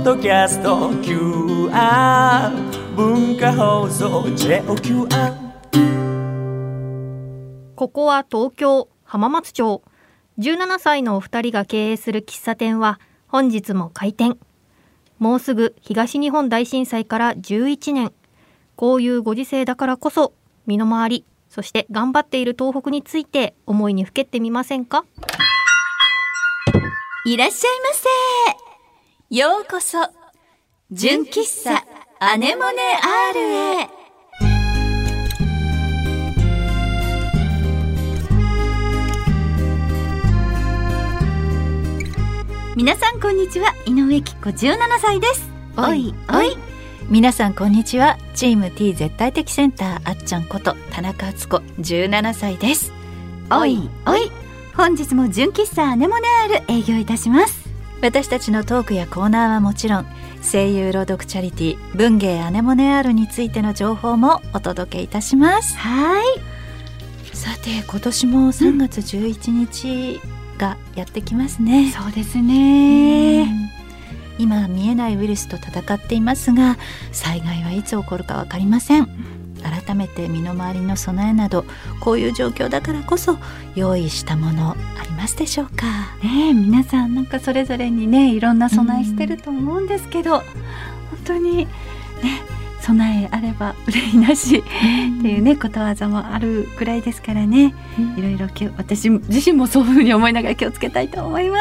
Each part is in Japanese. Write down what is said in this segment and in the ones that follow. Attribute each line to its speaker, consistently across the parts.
Speaker 1: ドキャスト QR 文化放送 JOQR。
Speaker 2: ここは東京浜松町。17歳のお二人が経営する喫茶店は本日も開店。もうすぐ東日本大震災から11年。こういうご時世だからこそ身の回り、そして頑張っている東北について思いにふけってみませんか？
Speaker 3: いらっしゃいませ。ようこそ純喫茶アネモネ R へ。皆さんこんにちは、井上貴子17歳です。おいおい。
Speaker 4: 皆さんこんにちは、チーム T 絶対的センターあっちゃんこと田中敦子17歳です。
Speaker 3: おいおい。本日も純喫茶アネモネ R 営業いたします。
Speaker 4: 私たちのトークやコーナーはもちろん、声優朗読チャリティー文芸アネモネ R についての情報もお届けいたします。
Speaker 3: はい。
Speaker 4: さて今年も3月11日がやってきますね。
Speaker 3: そうですね。
Speaker 4: 今見えないウイルスと戦っていますが、災害はいつ起こるか分かりません。改めて身の回りの備えなど、こういう状況だからこそ用意したものありますでしょうか
Speaker 3: ね。皆さんなんかそれぞれにね、いろんな備えしてると思うんですけど、本当にね、備えあれば憂いなしっていうね、ことわざもあるくらいですからね、いろいろ私自身もそういうふうに思いながら気をつけたいと思います。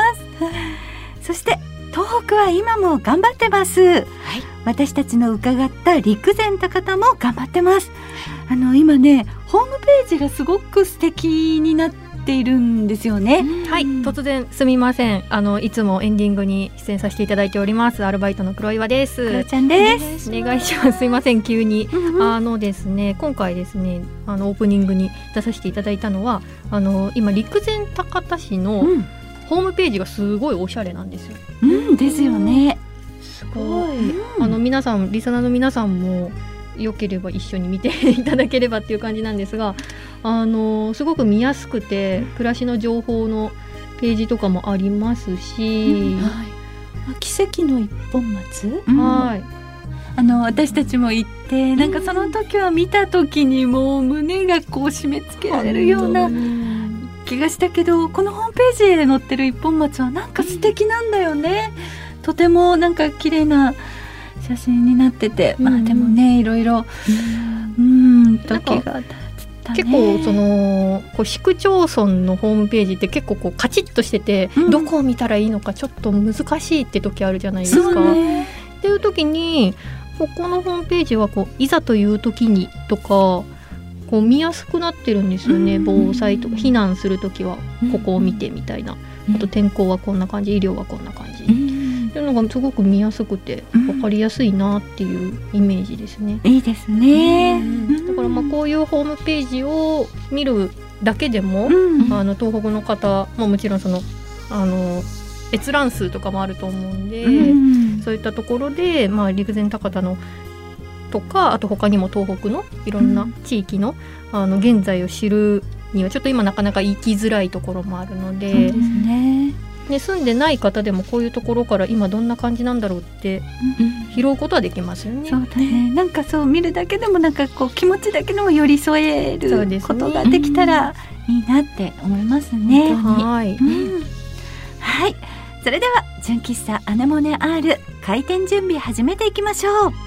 Speaker 3: そして東北は今も頑張ってます、私たちの伺った陸前高田も頑張ってます。今ね、ホームページがすごく素敵になっているんですよね。
Speaker 2: はい、突然すみません。いつもエンディングに出演させていただいておりますアルバイトの黒岩です。
Speaker 3: 黒ちゃんです。
Speaker 2: お願いします。すいません急に、ですね、今回ですね、オープニングに出させていただいたのは今陸前高田市の、ホームページがすごいおしゃれなんですよ。
Speaker 3: ですよね。
Speaker 2: すごい、皆さん、リスナーの皆さんもよければ一緒に見ていただければっていう感じなんですが、すごく見やすくて、暮らしの情報のページとかもありますし、
Speaker 4: 奇跡の一本松、
Speaker 3: 私たちも行って、なんかその時は見た時にもう胸がこう締め付けられるような気がしたけど、このホームページで載ってる一本松はなんか素敵なんだよね。とてもなんか綺麗な写真になってて、でもね、いろいろ時が経ったね。
Speaker 2: 結構こう市区町村のホームページって結構こうカチッとしてて、どこを見たらいいのかちょっと難しいって時あるじゃないですか。っていう時にここのホームページはこういざという時にとかこう見やすくなってるんですよね。防災とか避難する時はここを見てみたいな、あと天候はこんな感じ、医療はこんな感じ、っていうのがすごく見やすくて分かりやすいなっていうイメージですね。
Speaker 3: いいですね。
Speaker 2: だからこういうホームページを見るだけでも、東北の方ももちろん閲覧数とかもあると思うんで、そういったところで、陸前高田のとか、あと他にも東北のいろんな地域の、現在を知るにはちょっと今なかなか行きづらいところもあるので、
Speaker 3: そうですね。
Speaker 2: 住んでない方でもこういうところから今どんな感じなんだろうって拾うことはできますよね。
Speaker 3: そうだね。なんかそう見るだけでもなんかこう気持ちだけでも寄り添えることができたらいいなって思いますね。
Speaker 2: はい、
Speaker 3: はい。それでは純喫茶アネモネ R 開店準備始めていきましょう。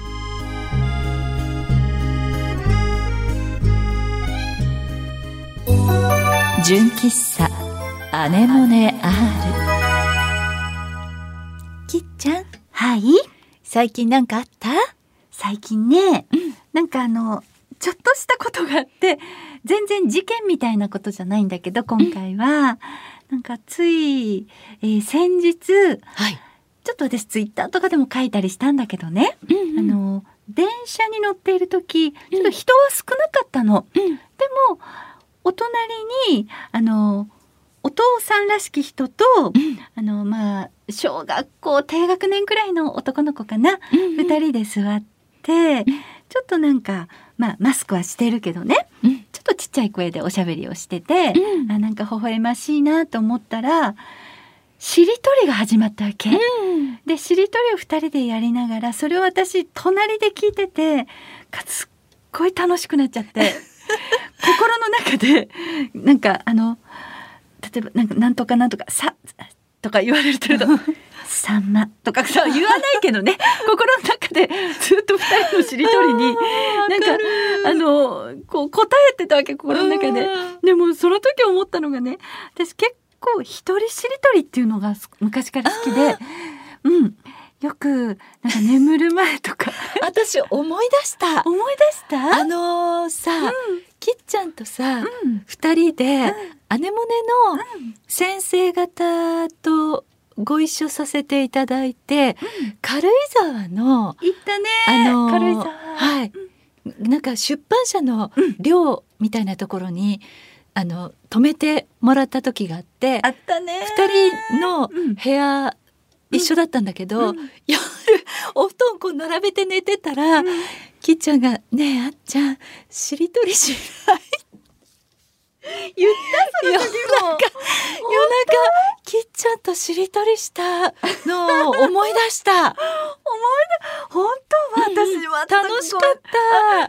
Speaker 4: 純喫茶アネモネ R。 きっちゃん、
Speaker 3: はい、
Speaker 4: 最近なんかあった？
Speaker 3: 最近ね、なんかちょっとしたことがあって、全然事件みたいなことじゃないんだけど、今回はなんかつい、先日、ちょっと私ツイッターとかでも書いたりしたんだけどね、電車に乗っている時、ちょっと人は少なかったの、でもお隣にお父さんらしき人と、小学校低学年くらいの男の子かな、2人で座って、ちょっとなんか、マスクはしてるけどね、ちょっとちっちゃい声でおしゃべりをしてて、なんか微笑ましいなと思ったら、 しりとりが始まったわけ、でしりとりを2人でやりながら、それを私隣で聞いてて、すっごい楽しくなっちゃって心の中でなんか例えばなんとかなんとかさとか言われるとさんまとかさ言わないけどね心の中でずっと2人のしりとりになんかこう答えてたわけ、心の中で。でもその時思ったのがね、私結構一人しりとりっていうのが昔から好きで、よくなんか眠る前とか
Speaker 4: 私思い出したさ、きっちゃんとさ、2人でアネモネの先生方とご一緒させていただいて、軽井沢の
Speaker 3: 行ったね、軽井沢、
Speaker 4: はい、なんか出版社の寮みたいなところに泊めてもらった時があって、
Speaker 3: あったね、
Speaker 4: 2人の部屋一緒だったんだけど、夜お布団こう並べて寝てたら、きっちゃんがねえあっちゃんしりとりしない
Speaker 3: 言ったその時も
Speaker 4: 夜中きっちゃんとしりとりしたのを思い出した
Speaker 3: 本当は私は
Speaker 4: 楽しかった。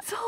Speaker 3: そう、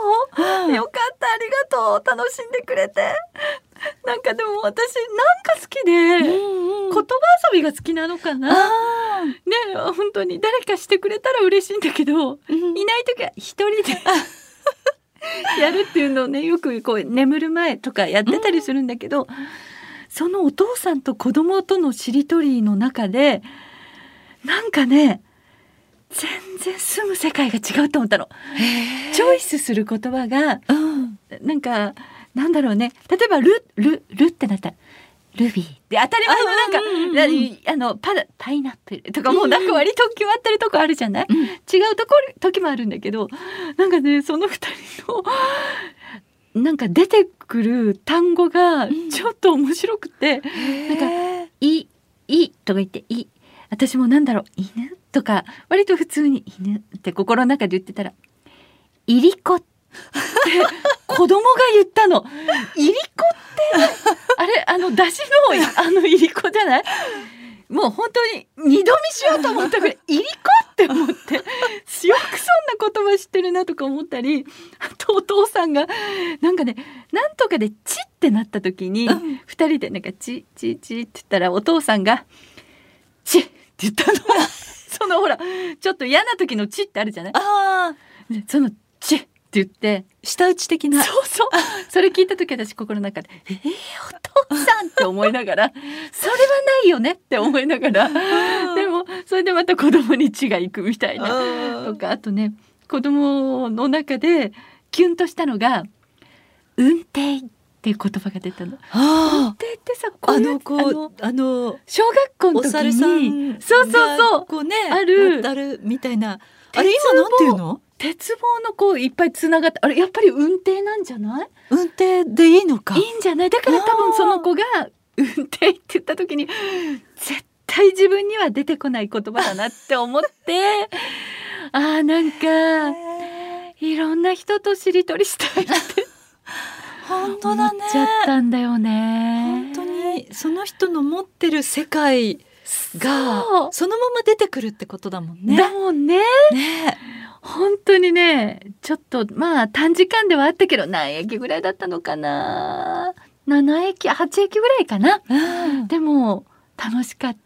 Speaker 3: よかった、ありがとう、楽しんでくれて。なんかでも私なんか好きで、言葉遊びが好きなのかな、ね、本当に誰かしてくれたら嬉しいんだけど、いない時は一人でやるっていうのをね、よくこう眠る前とかやってたりするんだけど、そのお父さんと子供とのしりとりの中でなんかね、全然住む世界が違うと思ったの。チョイスする言葉が、なんかなんだろうね、例えばルってなったらルビーで当たり前のなんか、パイナップルとかもうなんか割と決まってるとこあるじゃない、違う時もあるんだけど、なんかね、その2人のなんか出てくる単語がちょっと面白くて、なんかいとか言って私もなんだろう、犬とか割と普通に犬って心の中で言ってたら、いりこって子供が言ったの。いりこってあれ出汁のいりこじゃない？もう本当に二度見しようと思ったぐらいいりこって思って、よくそんな言葉知ってるなとか思ったり、あとお父さんがなんかね、なんとかでチってなった時に、二人でなんかチって言ったら、お父さんがチって言ったの。そのほらちょっと嫌な時のチってあるじゃない？そのチって言って
Speaker 4: 舌打ち的な、
Speaker 3: そうそれ聞いた時、私心の中でお父さんって思いながらそれはないよねって思いながらでもそれでまた子供に血がいくみたいなとか、あとね、子供の中でキュンとしたのが運転っていう言葉が出たの。運転ってさ、小学校の時にお猿さんそう
Speaker 4: こうね、
Speaker 3: ある
Speaker 4: みたいな、あれ今なんていうの？
Speaker 3: 鉄棒のこういっぱいつながって、あれやっぱり運転なんじゃない？
Speaker 4: 運転でいいのか。
Speaker 3: いいんじゃない？だから多分その子が運転って言った時に絶対自分には出てこない言葉だなって思ってなんかいろんな人としりとりしたいって
Speaker 4: 本当だね、
Speaker 3: 思っちゃったんだよね。
Speaker 4: 本当にその人の持ってる世界がそのまま出てくるってことだもんね。
Speaker 3: だもんね。本当にね、ちょっとまあ短時間ではあったけど、何駅ぐらいだったのかな、7駅8駅ぐらいかな、でも楽しかった。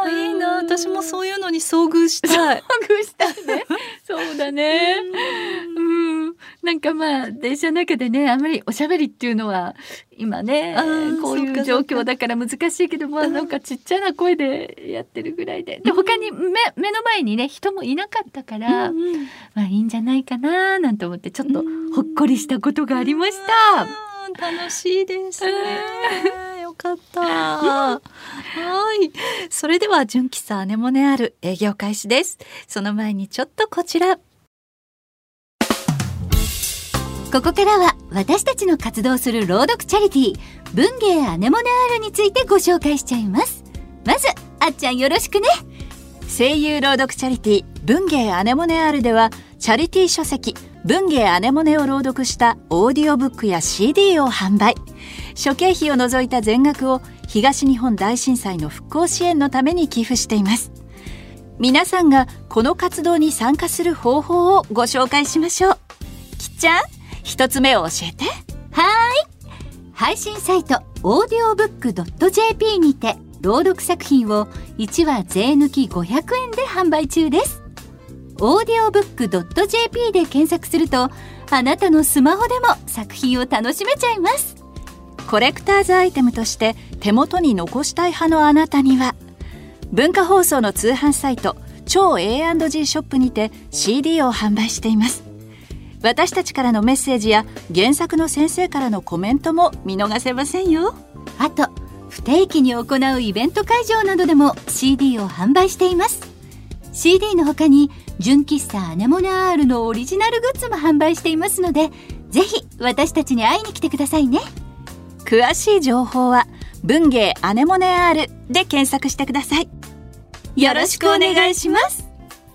Speaker 4: いいな、私もそういうのに遭遇したい。
Speaker 3: 遭遇したいね。そうだね。なんかまあ電車の中でね、あんまりおしゃべりっていうのは今ね、こういう状況だから難しいけど、なんかちっちゃな声でやってるぐらいで、他に目の前にね人もいなかったから、まあいいんじゃないかななんて思って、ちょっとほっこりしたことがありました。
Speaker 4: 楽しいですね。よかった。はい。それでは純喫茶アネモネアル営業開始です。その前にちょっとこちら。
Speaker 5: ここからは私たちの活動する朗読チャリティー文芸アネモネアールについてご紹介しちゃいます。まずあっちゃんよろしくね。
Speaker 4: 声優朗読チャリティー文芸アネモネアールでは、チャリティー書籍文芸アネモネを朗読したオーディオブックや CD を販売。諸経費を除いた全額を東日本大震災の復興支援のために寄付しています。皆さんがこの活動に参加する方法をご紹介しましょう。きっちゃん、一つ目を教えて。
Speaker 5: 配信サイト audiobook.jp にて朗読作品を1話税抜き500円で販売中です。 audiobook.jp で検索するとあなたのスマホでも作品を楽しめちゃいます。
Speaker 4: コレクターズアイテムとして手元に残したい派のあなたには、文化放送の通販サイト超 A&G ショップにて CD を販売しています。私たちからのメッセージや原作の先生からのコメントも見逃せませんよ。
Speaker 5: あと不定期に行うイベント会場などでも CD を販売しています。 CD の他に純喫茶アネモネ R のオリジナルグッズも販売していますので、ぜひ私たちに会いに来てくださいね。
Speaker 4: 詳しい情報は文芸アネモネ R で検索してください。よろしくお願いします。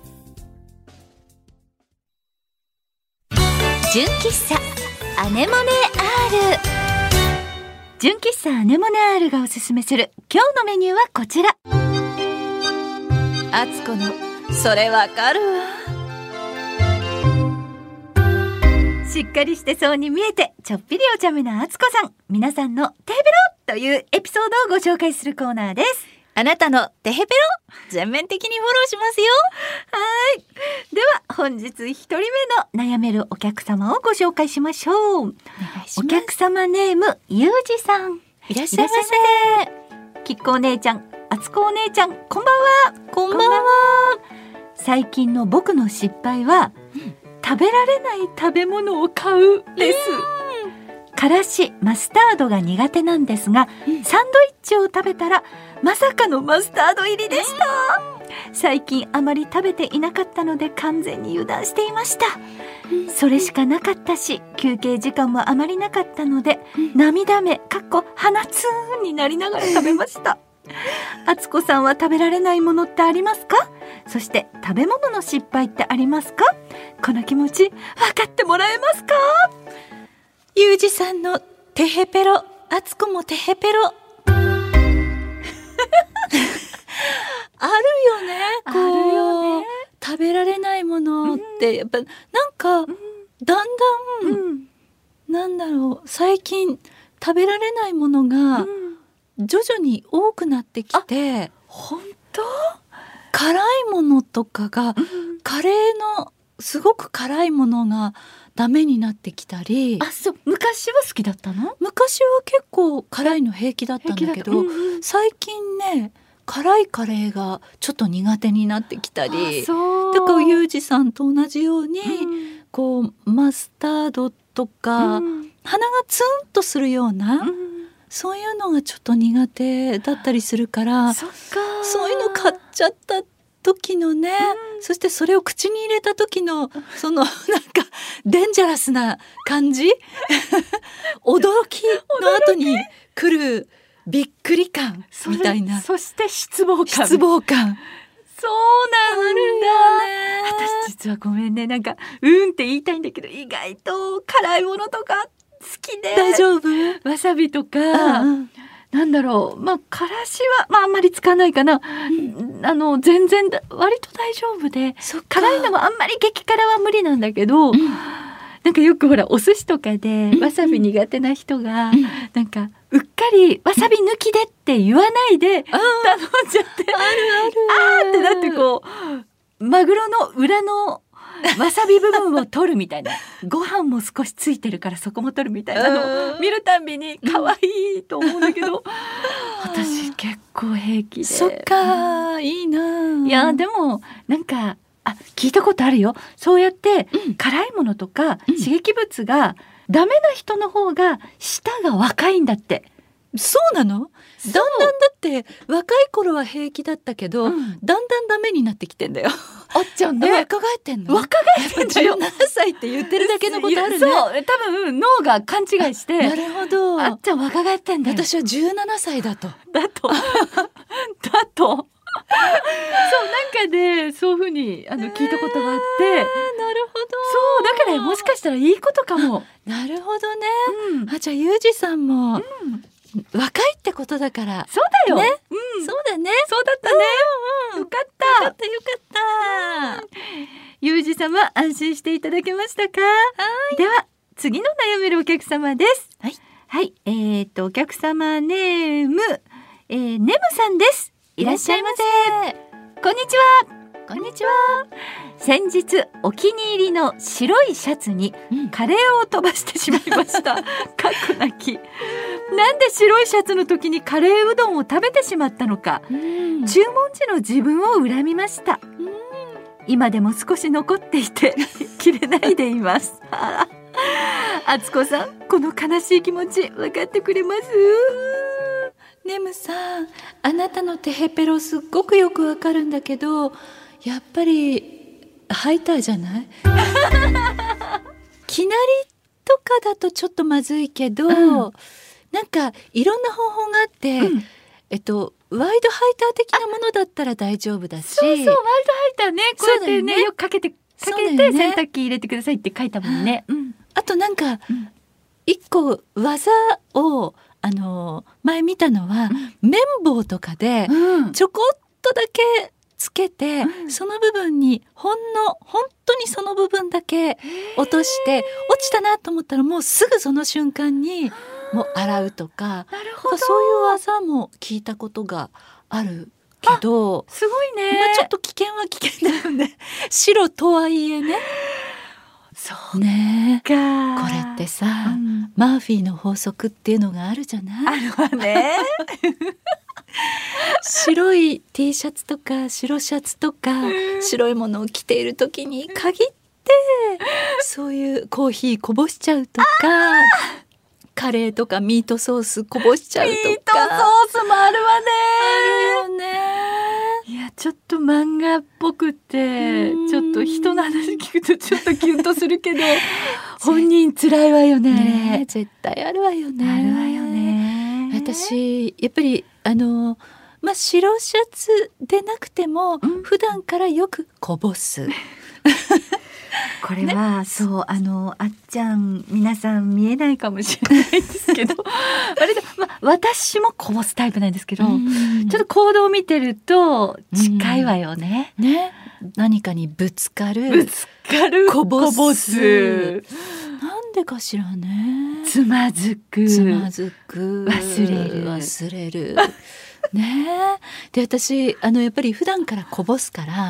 Speaker 5: 純喫茶アネモネ R。
Speaker 3: 純喫茶アネモネ R がおすすめする今日のメニューはこちら。
Speaker 4: あつこのそれわかるわ。
Speaker 3: しっかりしてそうに見えてちょっぴりお茶目なあつこさん、皆さんのテヘペロというエピソードをご紹介するコーナーです。
Speaker 4: あなたのテヘペロ全面的にフォローしますよ。
Speaker 3: はい。では本日一人目の悩めるお客様をご紹介しましょう。
Speaker 4: お願いし
Speaker 3: お
Speaker 4: ます。
Speaker 3: 客様ネームゆうじさん。
Speaker 4: いらっしゃいませ。
Speaker 3: きっこお姉ちゃん、あつこお姉ちゃん、こんばんは。
Speaker 4: こんばんは。
Speaker 3: 最近の僕の失敗は、食べられない食べ物を買うです。からし、マスタードが苦手なんですが、サンドイッチを食べたらまさかのマスタード入りでした。最近あまり食べていなかったので完全に油断していました。それしかなかったし、休憩時間もあまりなかったので、涙目鼻ツーンになりながら食べました。あつこさんは食べられないものってありますか？そして食べ物の失敗ってありますか？この気持ち分かってもらえますか？
Speaker 4: ゆうじさんのテヘペロ、あつこもテヘペロあるよね。
Speaker 3: あるよね。
Speaker 4: 食べられないものってやっぱなんかだんだん、なんだろう、最近食べられないものが徐々に多くなってきて、
Speaker 3: 本当？
Speaker 4: 辛いものとかが、カレーのすごく辛いものがダメになってきたり。
Speaker 3: あ、そう、昔は好きだったの？
Speaker 4: 昔は結構辛いの平気だったんだけど、最近ね、辛いカレーがちょっと苦手になってきたり。だからゆうじさんと同じように、こうマスタードとか、鼻がツンとするような、そういうのがちょっと苦手だったりするから、そういうの買っちゃった時のね、そしてそれを口に入れた時のそのなんかデンジャラスな感じ驚きの後に来るびっくり感みたいな、
Speaker 3: そして失望感。
Speaker 4: そうなんだ。
Speaker 3: 私実はごめんね、なんかって言いたいんだけど、意外と辛いものとか好きで。
Speaker 4: 大丈夫？
Speaker 3: わさびとか、なんだろう、からしはあんまり使わないかな。全然割と大丈夫で、辛いのもあんまり激辛は無理なんだけど、なんかよくほらお寿司とかでわさび苦手な人が、なんかうっかりわさび抜きでって言わないで頼んじゃって、あーってなってこうマグロの裏のわさび部分を取るみたいな、ご飯も少しついてるからそこも取るみたいなのを見るたんびに可愛いと思うんだけど、私結構平気で。
Speaker 4: そっか、いいな。
Speaker 3: いやでもなんか聞いたことあるよ。そうやって辛いものとか刺激物がダメな人の方が舌が若いんだって。
Speaker 4: そうなの？だんだんだって若い頃は平気だったけど、だんだんダメになってきてんだよ。
Speaker 3: あっちゃんね。
Speaker 4: 若返ってんの？
Speaker 3: 若返ってんだよ。
Speaker 4: 17歳って言ってるだけのことあるね。
Speaker 3: そう、多分脳が勘違いして。
Speaker 4: なるほど。
Speaker 3: あっちゃん若返ってんだよ。
Speaker 4: 私は17歳だと。
Speaker 3: そうなんかでそういう風に聞いたことがあって、
Speaker 4: なるほど。
Speaker 3: そうだからもしかしたらいいことかも。
Speaker 4: なるほどね。じゃあゆうじさんも、 若いってことだから。
Speaker 3: そうだよ、
Speaker 4: ね、
Speaker 3: うん、
Speaker 4: そうだね。
Speaker 3: そうだったね、よかった
Speaker 4: よかった。
Speaker 3: ゆうじ様、安心していただけましたか？では次の悩めるお客様です。はい、お客様ネーム、ネムさんです。いらっしゃいませ。こんにちは。
Speaker 4: こんにちは。
Speaker 3: 先日お気に入りの白いシャツにカレーを飛ばしてしまいました。かっこなき。なんで白いシャツの時にカレーうどんを食べてしまったのか、注文時の自分を恨みました。今でも少し残っていて切れないでいます。あつこさん、この悲しい気持ち分かってくれます？
Speaker 4: ネムさん、あなたのテヘペロすっごくよくわかるんだけど、やっぱりハイターじゃない？きなりとかだとちょっとまずいけど、なんかいろんな方法があって、ワイドハイター的なものだったら大丈夫だし、
Speaker 3: そうそう、ワイドハイターね、こうやってね、よくかけて洗濯機入れてくださいって書いたもんね。
Speaker 4: あとなんか一個技を前見たのは、綿棒とかでちょこっとだけつけて、その部分に本当にその部分だけ落として、落ちたなと思ったらもうすぐその瞬間にもう洗うとか、そういう技も聞いたことがあるけど、
Speaker 3: すごいね、
Speaker 4: ちょっと危険は危険だよね。白とはいえね。
Speaker 3: そう
Speaker 4: ね、
Speaker 3: か。
Speaker 4: これってさ、マーフィーの法則っていうのがあるじゃない？
Speaker 3: あるわね。
Speaker 4: 白い T シャツとか白シャツとか、白いものを着ている時に限ってそういうコーヒーこぼしちゃうとか、カレーとかミートソースこぼしちゃうとか。
Speaker 3: ミートソースもあるわね。
Speaker 4: あるよね。
Speaker 3: いや、ちょっと漫画っぽくて、ちょっと人の話聞くとちょっとキュンとするけど本人辛いわよね。
Speaker 4: 絶対あるわよね。
Speaker 3: あるわよね。
Speaker 4: 私やっぱり白シャツでなくても、普段からよくこぼす。
Speaker 3: これは、ね、そう、あっちゃん、皆さん見えないかもしれないですけど割と、私もこぼすタイプなんですけど、ちょっと行動を見てると近いわよね。
Speaker 4: 何かにぶつかるこぼす。なんでかしらね。
Speaker 3: つまずく
Speaker 4: 忘れるね。で、私やっぱり普段からこぼすから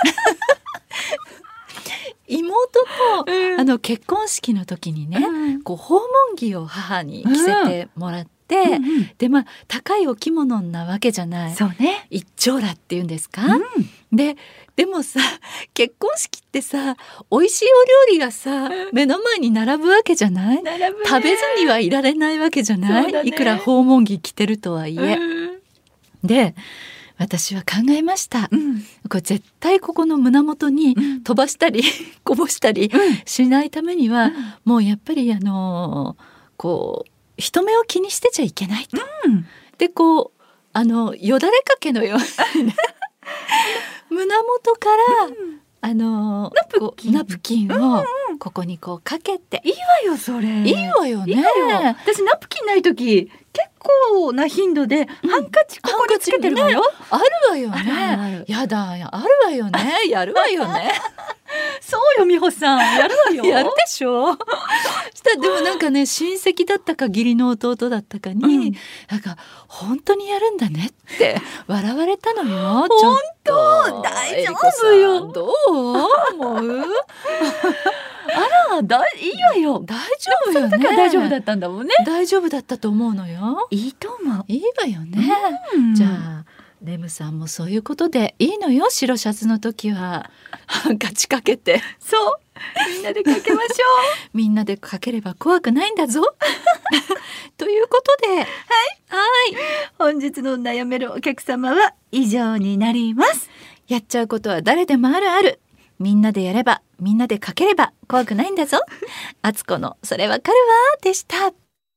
Speaker 4: 妹の、結婚式の時にね、こう訪問着を母に着せてもらって、で高いお着物なわけじゃない。
Speaker 3: そうね、
Speaker 4: 一丁羅っていうんですか、でもさ、結婚式ってさ、美味しいお料理がさ、目の前に並ぶわけじゃない？食べずにはいられないわけじゃない？いくら訪問着着てるとはいえ。で、私は考えました、これ絶対ここの胸元に飛ばしたり、こぼしたりしないためには、もうやっぱりこう人目を気にしてちゃいけないと、でこうよだれかけのようにね胸元からナプキンをここにこうかけて。
Speaker 3: いいわよ、それ。
Speaker 4: いいわよね。
Speaker 3: 私ナプキンない時結構な頻度でハンカチここにつけてるわよ。
Speaker 4: あるわよね。やだ、あるわよね。やるわよね。
Speaker 3: そうよ、美穂さん、やるわよ。
Speaker 4: やるでしょ。したらでもなんかね、親戚だったか義理の弟だったかに、なんか本当にやるんだねって笑われたのよ。
Speaker 3: 本当、大丈夫よ。
Speaker 4: どう思う？
Speaker 3: あら、いいわよ。
Speaker 4: 大丈夫よね。
Speaker 3: 大丈夫だったんだもんね。
Speaker 4: 大丈夫だったと思うのよ。
Speaker 3: いいと思う。
Speaker 4: いいわよね。じゃあレムさんもそういうことでいいのよ。白シャツの時はハンカチかけて。
Speaker 3: そう、みんなでかけましょう。
Speaker 4: みんなでかければ怖くないんだぞ。ということで、
Speaker 3: 本日の悩めるお客様は以上になります。
Speaker 4: やっちゃうことは誰でもあるある。みんなでやれば、みんなでかければ怖くないんだぞ。あつこのそれわかるわでした。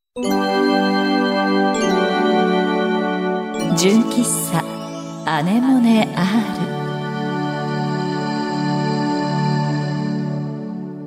Speaker 4: 純喫茶アネモネ R。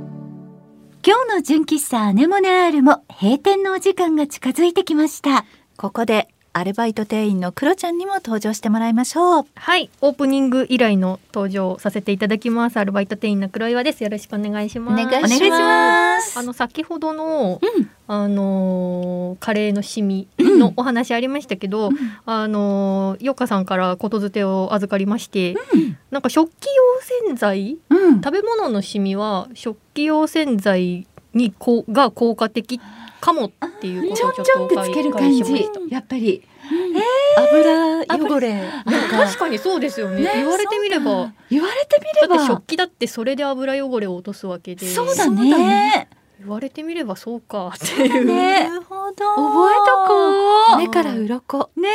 Speaker 3: 今日の純喫茶アネモネ R も閉店のお時間が近づいてきました。
Speaker 4: ここでアルバイト店員のクロちゃんにも登場してもらいましょう。
Speaker 2: はい、オープニング以来の登場をさせていただきます。アルバイト店員の黒岩です。よろしくお願いします。
Speaker 4: お願いします。
Speaker 2: 先ほどの、カレーのシミのお話ありましたけど、よかさんからことづてを預かりまして、なんか食器用洗剤、食べ物のシミは食器用洗剤が効果的かもっていうことをちょっとお
Speaker 3: ってつける感じ、やっぱり、
Speaker 4: 油汚れ
Speaker 2: 確かにそうですよね。言われてみればだって食器だってそれで油汚れを落とすわけで、
Speaker 3: そうだね。
Speaker 2: 言われてみればそうかっていう、
Speaker 3: なるほど、覚えとこう。
Speaker 4: 目から鱗ね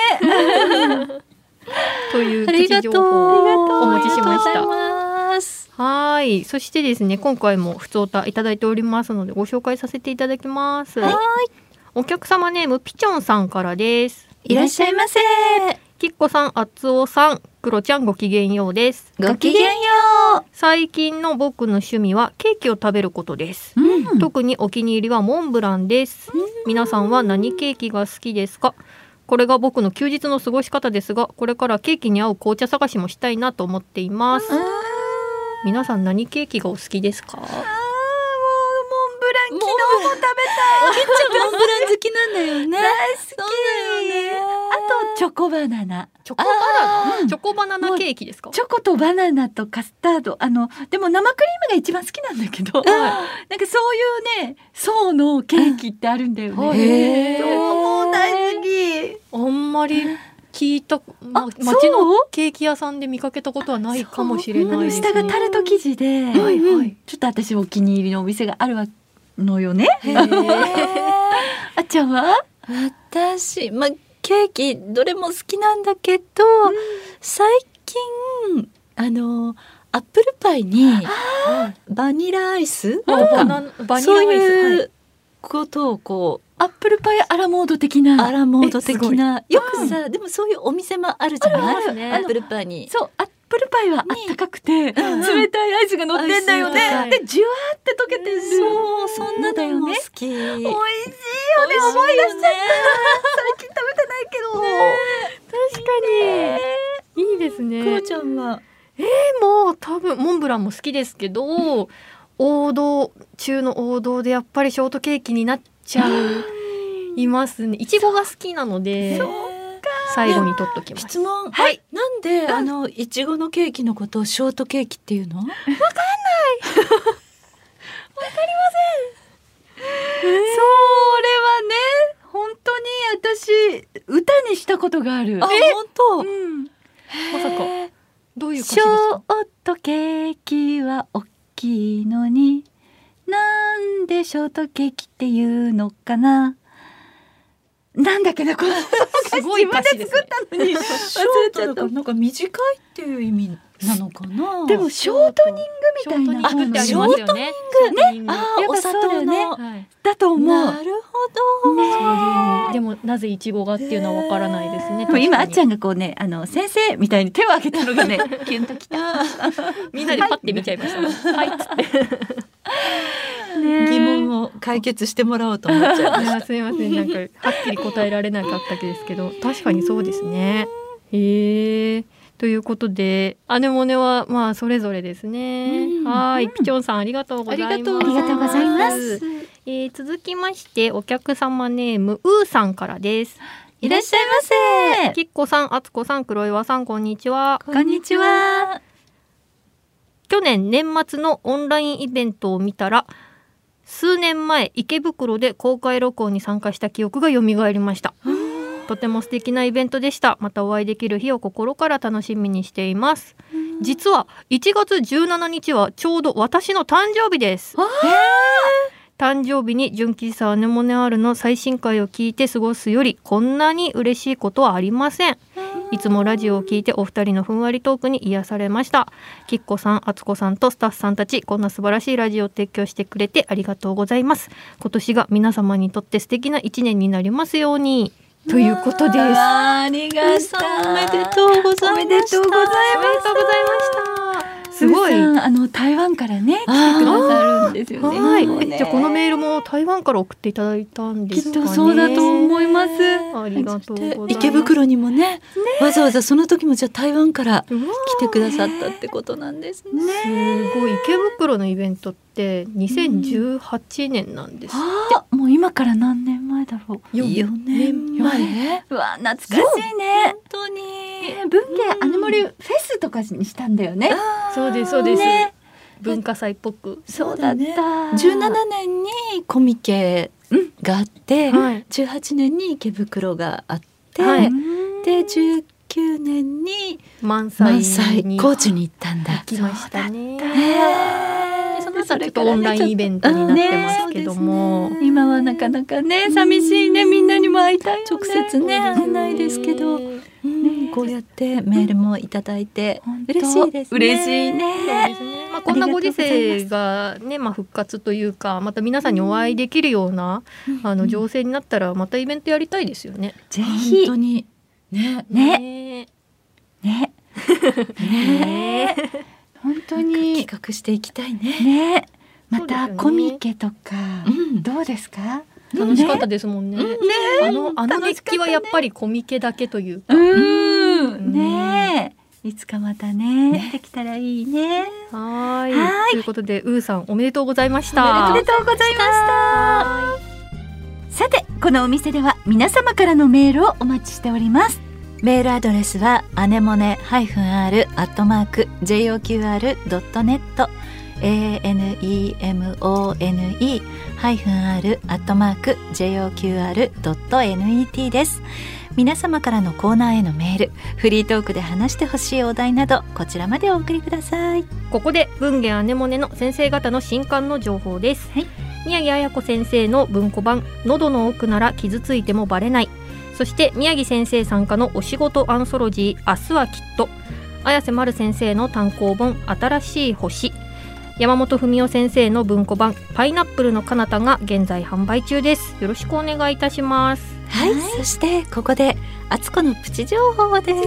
Speaker 2: というプチ情報をお持ちしました。はい、そしてですね、今回もふつおたいただいておりますのでご紹介させていただきます。お客様ネームピチョンさんからです。
Speaker 4: いらっしゃいませ。
Speaker 2: きっこさん、あつおさん、クロちゃんごきげんようです。
Speaker 4: ごきげんよう。
Speaker 2: 最近の僕の趣味はケーキを食べることです、特にお気に入りはモンブランです、皆さんは何ケーキが好きですか？これが僕の休日の過ごし方ですが、これからケーキに合う紅茶探しもしたいなと思っています。皆さん何ケーキがお好きですか？
Speaker 3: モンブラン昨日も食べたい。
Speaker 4: ケチャモンブラン好きなんだよね。
Speaker 3: 大好き。
Speaker 4: そうだよね。
Speaker 3: あとチョコバナナ。
Speaker 2: チョコバナナケーキですか？
Speaker 3: チョコとバナナとカスタード、でも生クリームが一番好きなんだけど、なんかそういうね層のケーキってあるんだよね。もう大好き。
Speaker 2: あんまり聞いた、街のケーキ屋さんで見かけたことはないかもしれないですね。
Speaker 3: 下がタルト生地で、ちょっと私お気に入りのお店があるのよね。あっちゃんは？
Speaker 4: 私、ケーキどれも好きなんだけど、最近アップルパイにバニラアイスとかそういうことをこう
Speaker 3: アップルパイアラモード的な
Speaker 4: よくさ、でもそういうお店もあるじゃない？アップルパイに。
Speaker 3: そう、アップルパイはあったかくて、冷たいアイスが乗ってんだよね。でジュワーって溶けてる。
Speaker 4: そんなのも好き。美味しいよね。思い出しちゃった。最
Speaker 3: 近食べてないけど。
Speaker 2: 確かにいいですね。
Speaker 4: クロちゃんは
Speaker 2: もう多分モンブランも好きですけど、王道中の王道でやっぱりショートケーキになっちゃいますね。いちごが好きなので最後に取っときます。
Speaker 4: 質問、はい、なんでいちごのケーキのことをショートケーキっていうの？わかんない。わかりません。
Speaker 3: それはね、本当に私歌にしたことがある。
Speaker 4: 本当？
Speaker 2: まさかどういう歌詞
Speaker 3: ショ
Speaker 2: ですか？
Speaker 3: ートケーキは大きいのになんでショートケーキっていうのかな。なんだっけな、これ
Speaker 2: すごい歌詞ですね。
Speaker 3: 自分で作ったのに
Speaker 4: ショートだからなんか短いっていう意味なのかな。
Speaker 3: でもショートニングみたいな、
Speaker 2: ショートニングってありますよね。
Speaker 3: お砂糖のだと思う。
Speaker 4: なるほど、
Speaker 2: そういうでもなぜイチゴがっていうのはわからないですね。
Speaker 3: 今あっちゃんがこうね、先生みたいに手を挙げたのがねキュンときた。
Speaker 2: みんなでパッて見ちゃいました。はいっつって
Speaker 4: 疑問を解決してもらおうと思っちゃいました。
Speaker 2: すいません、なんかはっきり答えられなかったですけど、確かにそうですね。ということでアネモネはまあそれぞれですね。はい、ピチョンさんありがとうございます。
Speaker 3: ありがとうございます。
Speaker 2: 続きましてお客様ネームうーさんからです。
Speaker 3: いらっしゃいませ。
Speaker 2: きっこさん、あつこさん、黒岩さん、こんにちは。
Speaker 3: こんにちは。
Speaker 2: 去年年末のオンラインイベントを見たら、数年前池袋で公開録音に参加した記憶が蘇りました。とても素敵なイベントでした。またお会いできる日を心から楽しみにしています。実は1月17日はちょうど私の誕生日です。誕生日に純喫茶アネモネ R の最新回を聞いて過ごすよりこんなに嬉しいことはありません。いつもラジオを聞いてお二人のふんわりトークに癒されました。きっこさん、あつこさんとスタッフさんたち、こんな素晴らしいラジオを提供してくれてありがとうございます。今年が皆様にとって素敵な一年になりますように、ということです。
Speaker 4: ありがとう。おめでとうございました。
Speaker 3: おめでとうございました。
Speaker 2: おめでとうございました。 すごい
Speaker 3: 台湾からね来てくださるんですよね。
Speaker 2: はい、
Speaker 3: もうね
Speaker 2: じゃあこのメールも台湾から送っていただいたんですかね。
Speaker 3: きっとそうだと思います。
Speaker 2: ありがとうございます。
Speaker 4: 池袋にもねわざわざその時もじゃあ台湾から来てくださったってことなんですね。
Speaker 2: すごい。池袋のイベントって2018年なんですって。
Speaker 3: もう今から何年前だろう。
Speaker 4: 4年前。
Speaker 3: うわ懐かしいね。
Speaker 4: 本当に
Speaker 3: 文芸アネモレフェスとかにしたんだよね。
Speaker 2: そうですそうです、
Speaker 3: ね、
Speaker 2: 文化祭っぽく。
Speaker 3: そうだった
Speaker 4: 17年にコミケがあって、
Speaker 2: はい、
Speaker 4: 18年に池袋があって、
Speaker 2: はい、
Speaker 4: で19年に
Speaker 2: 満載
Speaker 4: 高知に行ったんだ。
Speaker 2: 行きましたね。
Speaker 3: で
Speaker 2: その後ちょっとオンラインイベントになってますけども、
Speaker 3: 今はなかなかね寂しいね。みんなにも会いたいよね。
Speaker 4: 直接ね会えないですけど、こうやってメールもいただいて嬉しいですね。
Speaker 3: 嬉しいね。
Speaker 2: そうですね。こんなご時世がね、復活というかまた皆さんにお会いできるような、情勢になったらまたイベントやりたいですよね。
Speaker 3: ぜひ
Speaker 4: 本当にね
Speaker 3: 本当に
Speaker 4: 企画していきたいね。
Speaker 3: またコミケとか、どうですか？
Speaker 2: 楽しかったですもんね。あの熱気はやっぱりコミケだけというか。
Speaker 3: ねえ、いつかまたねできたらいいね。
Speaker 2: はい。ということでウーさんおめでとうございました。
Speaker 3: おめでとうございました。さてこのお店では皆様からのメールをお待ちしております。
Speaker 4: メールアドレスはアネモネ-r@joqr.net anemone-r@joqr.net です。皆様からのコーナーへのメール、フリートークで話してほしいお題などこちらまでお送りください。
Speaker 2: ここで文芸アネモネの先生方の新刊の情報です。宮城彩子先生の文庫版喉の奥なら傷ついてもバレない、そして宮城先生参加のお仕事アンソロジー明日はきっと、綾瀬丸先生の単行本新しい星、山本文夫先生の文庫版パイナップルの彼方が現在販売中です。よろしくお願いいたします。
Speaker 4: はい、そしてここであつこのプチ情報です。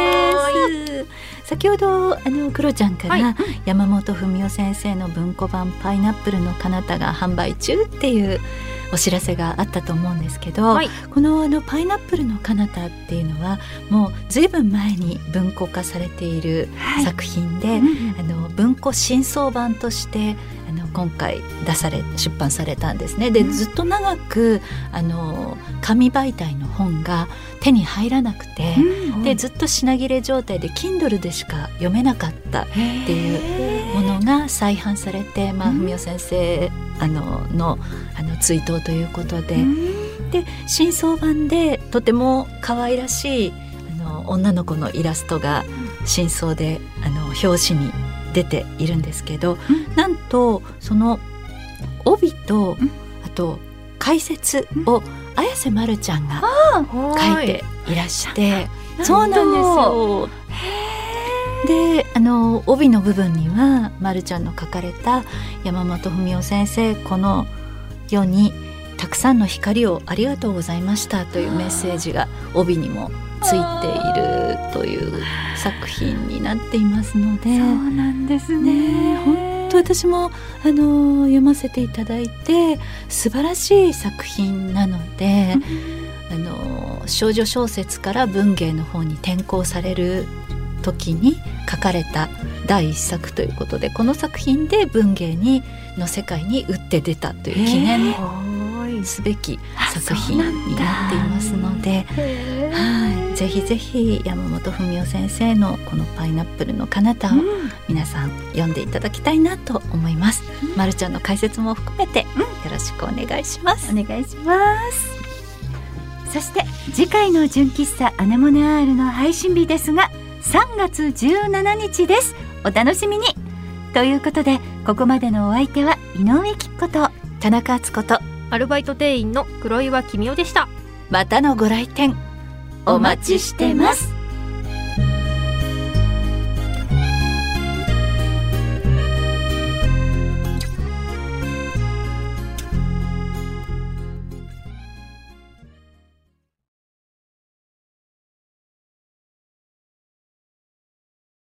Speaker 4: 先ほどクロちゃんから、山本文夫先生の文庫版パイナップルの彼方が販売中っていうお知らせがあったと思うんですけど、このパイナップルの彼方っていうのはもうずいぶん前に文庫化されている作品で、文庫新装版として今回出版されたんですね。で、ずっと長く紙媒体の本が手に入らなくて、でずっと品切れ状態で Kindle でしか読めなかったっていうものが再販されて、文夫先生の追悼ということで、で新装版でとても可愛らしい女の子のイラストが新装で表紙に出ているんですけど、なんとその帯と、あと解説を綾瀬まるちゃんが書いていらして、そうなんですよ。で帯の部分にはまるちゃんの書かれた山本文夫先生この世にたくさんの光をありがとうございましたというメッセージが帯にもついているという作品になっていますので、
Speaker 3: そうなんですね。
Speaker 4: 本当私も読ませていただいて素晴らしい作品なので、少女小説から文芸の方に転校される時に書かれた第一作ということで、この作品で文芸の世界に打って出たという記念すべき作品になっていますので、ぜひぜひ山本文夫先生のこのパイナップルの彼方を皆さん読んでいただきたいなと思います。まるちゃんの解説も含めてよろしくお願いします。
Speaker 3: お願いします。そして次回の純喫茶アネモネアールの配信日ですが3月17日です。お楽しみに。ということでここまでのお相手は井上貴子と
Speaker 4: 田中敦子と
Speaker 2: アルバイト店員の黒岩君代でした。
Speaker 4: またのご来店お待ちしてます。